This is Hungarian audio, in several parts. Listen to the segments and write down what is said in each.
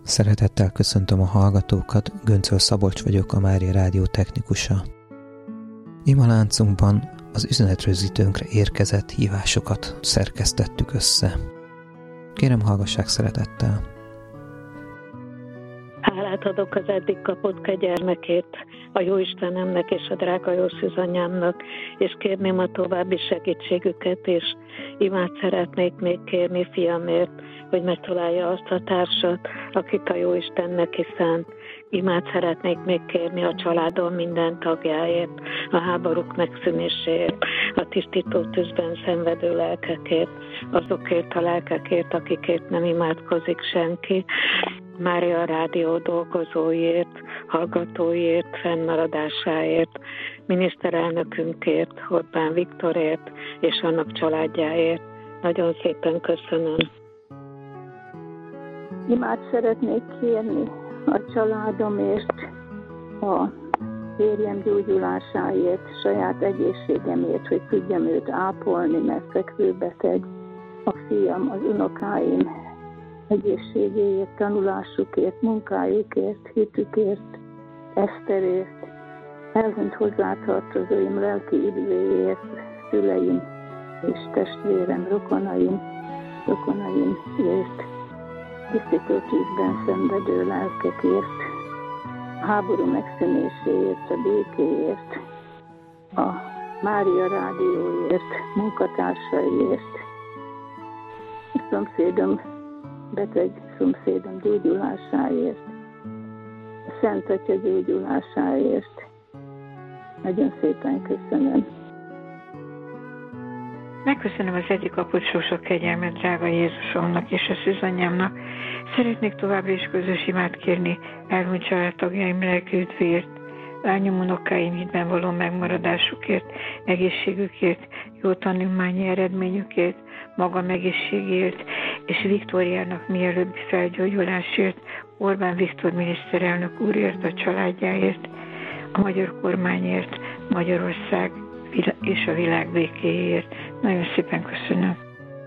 Szeretettel köszöntöm a hallgatókat, Göncöl Szabolcs vagyok, a Mária Rádió technikusa. Imaláncunkban az üzenetrögzítőnkre érkezett hívásokat szerkesztettük össze. Kérem, hallgassák szeretettel! Hálát adok az eddig kapott kegyelmekért, a Jóistenemnek és a drága jó szűzanyámnak, és kérném a további segítségüket, és imát szeretnék még kérni fiamért, hogy megtalálja azt a társat, akit a Jóistennek szánt. Imát szeretnék még kérni a családom minden tagjáért, a háborúk megszűnéséért, a tisztító tűzben szenvedő lelkekért, azokért a lelkekért, akikért nem imádkozik senki, Mária Rádió dolgozóiért, hallgatóiért, fennmaradásáért, miniszterelnökünkért, Orbán Viktorért és annak családjáért. Nagyon szépen köszönöm. Imát szeretnék kérni a családomért, a férjem gyógyulásáért, saját egészségemért, hogy tudjam őt ápolni, mert fekvőbeteg, a fiam, az unokáim egészségéért, tanulásukért, munkájukért, hitükért, Eszterért, elhunyt hozzátartozóim lelki üdvéért, szüleim és testvérem, rokonaimért, tisztító tűzben szenvedő lelkekért, a háború megszűnéséért, a békéért, a Mária Rádióért, munkatársaiért, a beteg szomszédom gyógyulásáért, a Szent Atya gyógyulásáért. Nagyon szépen köszönöm. Megköszönöm az eddig kapott sok kegyelmet drága Jézusomnak és a szűzanyámnak. Szeretnék továbbra is közös imát kérni elhunyt családtagjaim lelki üdvéért, lányom unokáim hitben való megmaradásukért, egészségükért, jó tanulmányi eredményükért, magam egészségért, és Viktóriának mielőbbi felgyógyulásért, Orbán Viktor miniszterelnök úrért, a családjáért, a magyar kormányért, Magyarország és a világ békéért. Nagyon szépen köszönöm.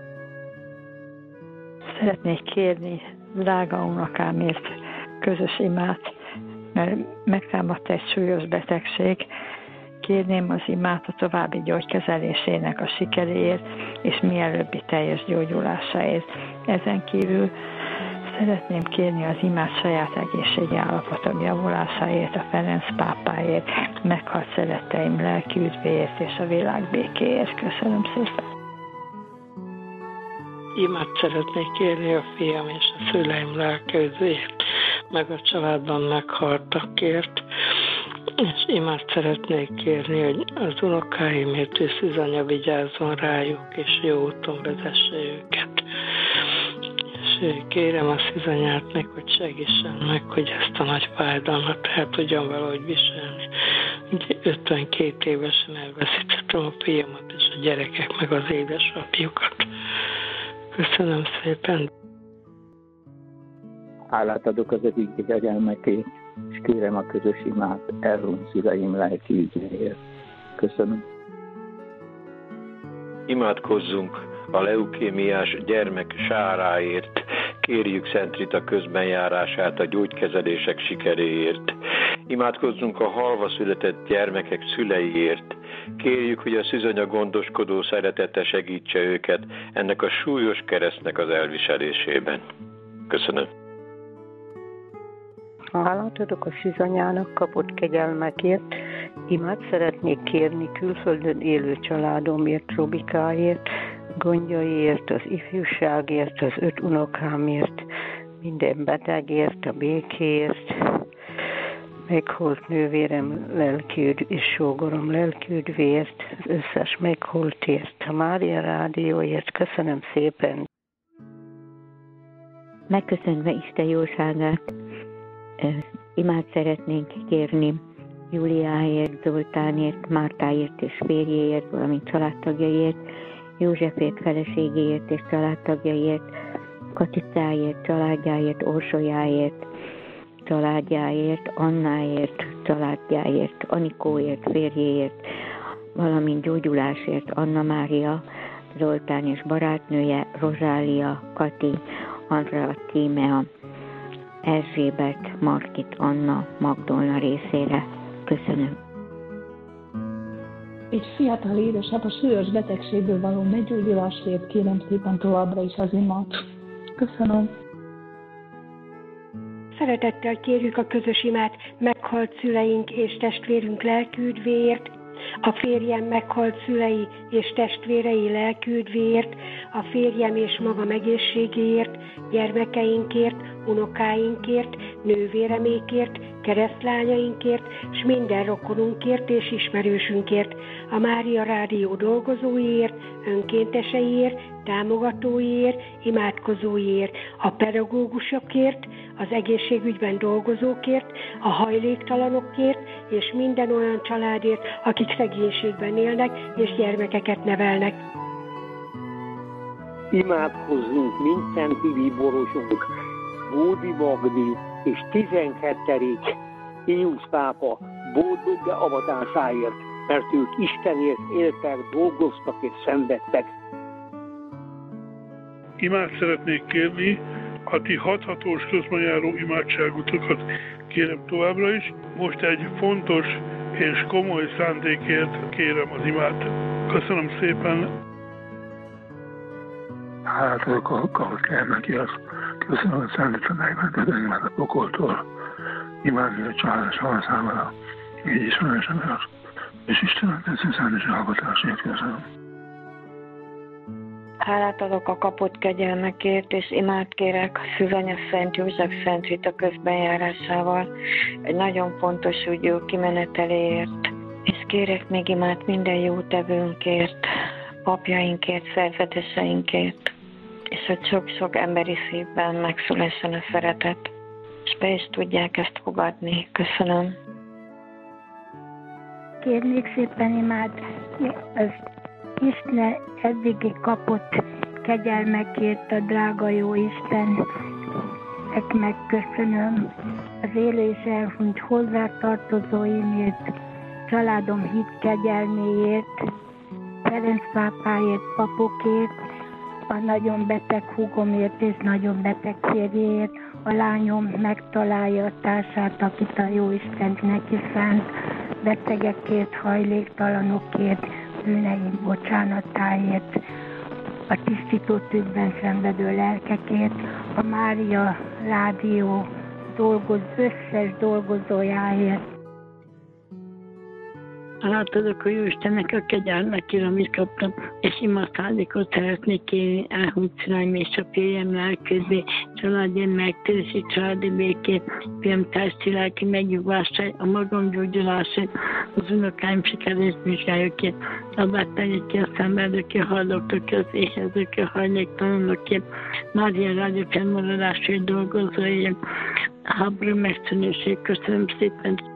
Szeretnék kérni drága unokámért közös imát, mert megtámadt egy súlyos betegség. Kérném az imát a további gyógykezelésének a sikeréért és mielőbbi teljes gyógyulásáért. Ezen kívül szeretném kérni az imát saját egészségi állapotom javulásáért, a Ferenc pápáért, meghalt szeretteim lelki üdvéért és a világ békéért. Köszönöm szépen. Imát szeretnék kérni a fiam és a szüleim lelki üdvéért, meg a családban meghaltakért, és imát szeretnék kérni, hogy az unokáimért ő szűzanya vigyázzon rájuk, és jó úton vezesse őket. És kérem a szűzanyát meg, hogy segítsen meg, hogy ezt a nagy fájdalmat el tudjam valahogy viselni. Ugye 52 évesen elveszítettem a fiamat és a gyerekek meg az édesapjukat. Köszönöm szépen. Hálát adok az eddig kegyelmekért, és kérem a közös imát elhunyt szüleim lelki üdvéért. Köszönöm. Imádkozzunk a leukémiás gyermek Sáráért, kérjük Szent Rita közbenjárását a gyógykezelések sikeréért. Imádkozzunk a halva született gyermekek szüleiért, kérjük, hogy a szűzanya gondoskodó szeretete segítse őket ennek a súlyos keresztnek az elviselésében. Köszönöm. Hálát adok a szűzanyának kapott kegyelmekért, imát szeretnék kérni külföldön élő családomért, Robikáért, gondjaiért, az ifjúságért, az 5 unokámért, minden betegért, a békéért, meghalt nővérem lelkiüdv és sógorom lelkiüdvért, az összes megholtért, a Mária Rádióért. Köszönöm szépen. Megköszönve Isten jóságát, imát szeretnénk kérni Júliáért, Zoltánért, Mártáért és férjéért, valamint családtagjaiért, Józsefért, feleségéért és családtagjaiért, Katicáért, családjáért, Orsolyáért, családjáért, Annáért, családjáért, Anikóért, férjéért, valamint gyógyulásért Anna Mária, Zoltán és barátnője, Rozsália, Kati, Andrea, Tímea, Erzsébet, Margit, Anna, Magdolna részére. Köszönöm. Egy fiatal édesapa súlyos betegségből való meggyógyulásért kérem szépen továbbra is az imát. Köszönöm. Szeretettel kérjük a közös imát meghalt szüleink és testvérünk lelküdvéért, a férjem meghalt szülei és testvérei lelküdvéért, a férjem és magam egészségéért, gyermekeinkért, unokáinkért, nővéremékért, keresztlányainkért, s minden rokonunkért és ismerősünkért, a Mária Rádió dolgozóiért, önkénteseiért, támogatóiért, imádkozóiért, a pedagógusokért, az egészségügyben dolgozókért, a hajléktalanokért és minden olyan családért, akik szegénységben élnek és gyermekeket nevelnek. Imádkozzunk mindszenti bíborosunk, Bódi Magdi és 12. Piusz pápa boldog avatásáért, mert ők Istenért éltek, dolgoztak és szenvedtek. Imát szeretnék kérni, a ti hathatós közben járó imádságotokat kérem továbbra is. Most egy fontos és komoly szándékért kérem az imát. Köszönöm szépen! Hálát adok a neki, azt köszönöm, hogy szállítom megmentett engem a pokoltól. Imádni a család számára, így is van esemény, és Istenem tetszik szállítás hallgatásért köszönöm. Hálát adok a kapott kegyelmekért, és imát kérek a Szűzanya Szent József Szent Rita közbenjárásával egy nagyon fontos ügyű kimeneteléért, és kérek még imát minden jótevőnkért, papjainkért, szerzeteseinkért, és hogy sok-sok emberi szívben megszülessen a szeretet, és be is tudják ezt fogadni. Köszönöm. Kérnék szépen imát az Isten eddigi kapott kegyelmekért, a drága jó Istennek megköszönöm az élő és elhunyt hozzátartozóimért, családom hit kegyelméért, Ferenc pápáért, papokért, a nagyon beteg húgomért és nagyon beteg férjéért, a lányom megtalálja a társát, akit a Jóisten neki szánt, betegekért, hajléktalanokért, bűneim bocsánatáért, a tisztító tűzben szenvedő lelkekért, a Mária Rádió összes dolgozójáért. Hálátadok a Jóistennek a kegyelmekért, amit kaptam, és imaszándékot szeretnék kérni elhunyt szüleim és a férjem lelközé, családján megtérési családi békét, fiam testi lelki megnyugvását, a magam gyógyulását, az unokáim sikerés vizsgájukért, a betegekért, a szenvedőkért, a haldoktokért, az éhezőkért, a hajléktalanokért, Mária Rádió fennmaradásért dolgozóért, a háború megszűnését. Köszönöm szépen!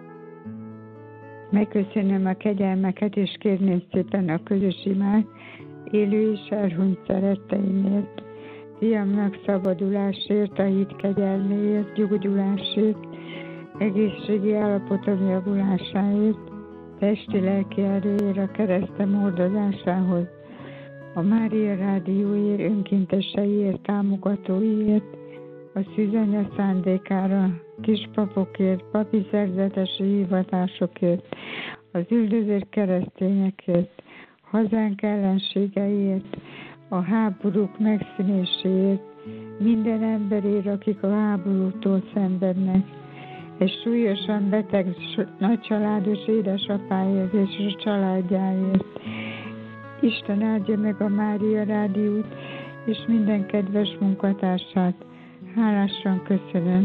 Megköszönöm a kegyelmeket, és kérném szépen a közös imát élő és elhunyt szeretteimért, fiamnak szabadulásért, a hit kegyelméért, gyógyulásért, egészségi állapotom javulásáért, testi-lelki erőért, a keresztem ordozásához, a Mária Rádióért, önkénteseiért, támogatóiért, a Szűzanya szándékára, kispapokért, papi szerzetesi hivatásokért, az üldözött keresztényekért, hazánk ellenségeiért, a háborúk megszűnéséért, minden emberért, akik a háborútól szenvednek, és súlyosan beteg nagycsaládos édesapáért és a családjáért. Isten áldja meg a Mária Rádiót és minden kedves munkatársát. Hálásan köszönöm.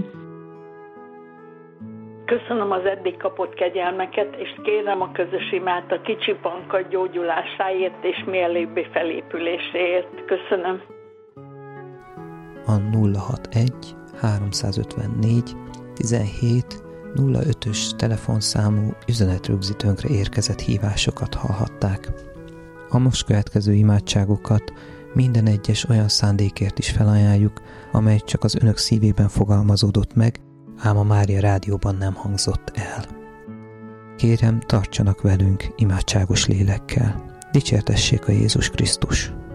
Köszönöm az eddig kapott kegyelmeket, és kérem a közös imát a kicsi Panka gyógyulásáért és mielőbbi felépüléséért. Köszönöm. A 061 354 17 05-ös telefonszámú üzenetrögzítőnkre érkezett hívásokat hallhatták. A most következő imádságokat minden egyes olyan szándékért is felajánljuk, amely csak az önök szívében fogalmazódott meg, ám a Mária Rádióban nem hangzott el. Kérem, tartsanak velünk imádságos lélekkel. Dicsértessék a Jézus Krisztus!